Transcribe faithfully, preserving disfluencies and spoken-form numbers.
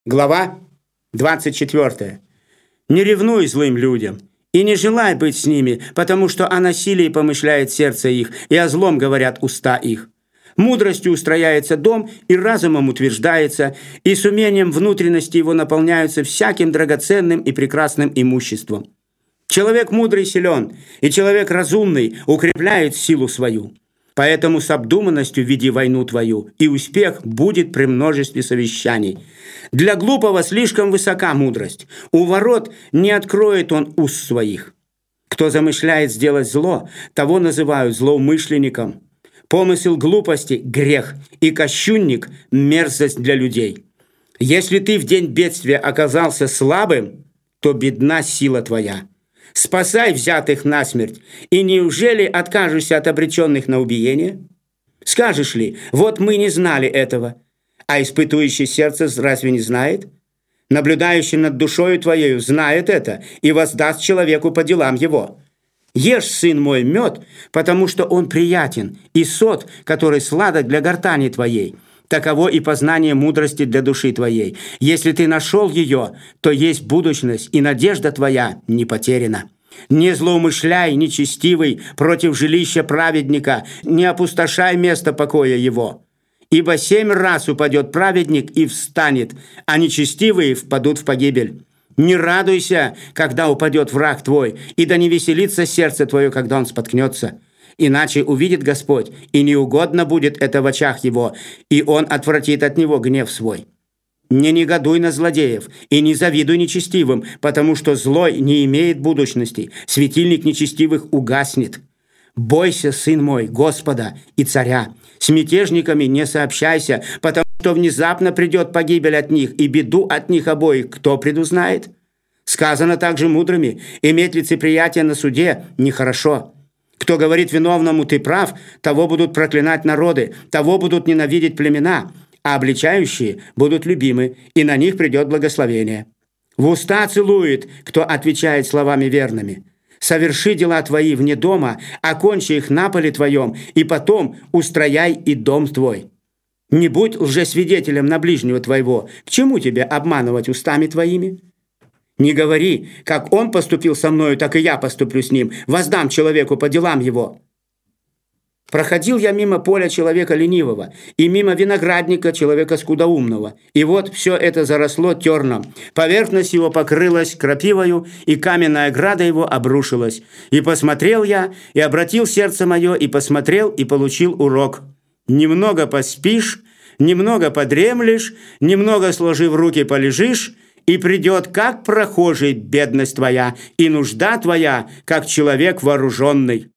Глава двадцать четвёртая. «Не ревнуй злым людям, и не желай быть с ними, потому что о насилии помышляет сердце их, и о злом говорят уста их. Мудростью устрояется дом, и разумом утверждается, и с умением внутренности его наполняются всяким драгоценным и прекрасным имуществом. Человек мудрый силен, и человек разумный укрепляет силу свою. Поэтому с обдуманностью веди войну твою, и успех будет при множестве совещаний. Для глупого слишком высока мудрость. У ворот не откроет он уст своих. Кто замышляет сделать зло, того называют злоумышленником. Помысел глупости – грех, и кощунник – мерзость для людей. Если ты в день бедствия оказался слабым, то бедна сила твоя. Спасай взятых насмерть, и неужели откажешься от обреченных на убиение? Скажешь ли, вот мы не знали этого, а испытующий сердце разве не знает? Наблюдающий над душою твоею знает это и воздаст человеку по делам его. Ешь, сын мой, мед, потому что он приятен, и сот, который сладок для гортани твоей. Таково и познание мудрости для души твоей. Если ты нашел ее, то есть будущность, и надежда твоя не потеряна. Не злоумышляй, нечестивый, против жилища праведника, не опустошай место покоя его. Ибо семь раз упадет праведник и встанет, а нечестивые впадут в погибель. Не радуйся, когда упадет враг твой, и да не веселится сердце твое, когда он споткнется. Иначе увидит Господь, и неугодно будет это в очах его, и он отвратит от него гнев свой. Не негодуй на злодеев, и не завидуй нечестивым, потому что злой не имеет будущности, светильник нечестивых угаснет. Бойся, сын мой, Господа и царя, с мятежниками не сообщайся, потому что внезапно придет погибель от них, и беду от них обоих кто предузнает? Сказано также мудрыми, иметь лицеприятие на суде нехорошо. Кто говорит виновному «ты прав», того будут проклинать народы, того будут ненавидеть племена, а обличающие будут любимы, и на них придет благословение. В уста целует, кто отвечает словами верными. Соверши дела твои вне дома, окончи их на поле твоем, и потом устрояй и дом твой. Не будь лжесвидетелем на ближнего твоего, к чему тебе обманывать устами твоими? Не говори, как он поступил со мною, так и я поступлю с ним, воздам человеку по делам его. Проходил я мимо поля человека ленивого, и мимо виноградника человека скудоумного, и вот все это заросло терном, поверхность его покрылась крапивою, и каменная ограда его обрушилась. И посмотрел я, и обратил сердце мое, и посмотрел, и получил урок. Немного поспишь, немного подремлешь, немного сложив руки полежишь, и придет, как прохожий, бедность твоя, и нужда твоя, как человек вооруженный.